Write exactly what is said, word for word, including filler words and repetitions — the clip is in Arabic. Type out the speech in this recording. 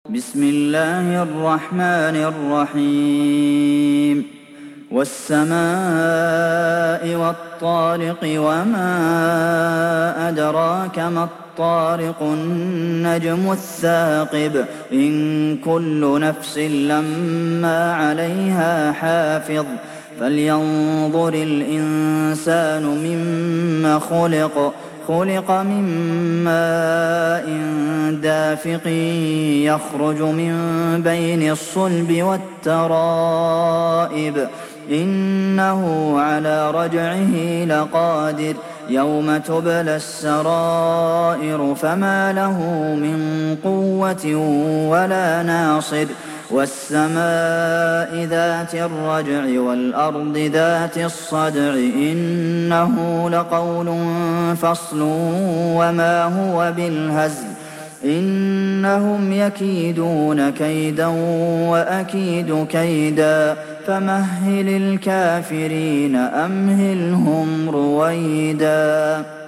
بسم الله الرحمن الرحيم والسماء والطارق وما أدراك ما الطارق النجم الثاقب إن كل نفس لما عليها حافظ فلينظر الإنسان مما خلق خلق من ماء دافق يخرج من بين الصلب والترائب إنه على رجعه لقادر يوم تبلى السرائر فما له من قوة ولا ناصر والسماء ذات الرجع والأرض ذات الصدع إنه لقول فصل وما هو بالهزل إنهم يكيدون كيدا وأكيد كيدا فمهل الكافرين أمهلهم رويدا.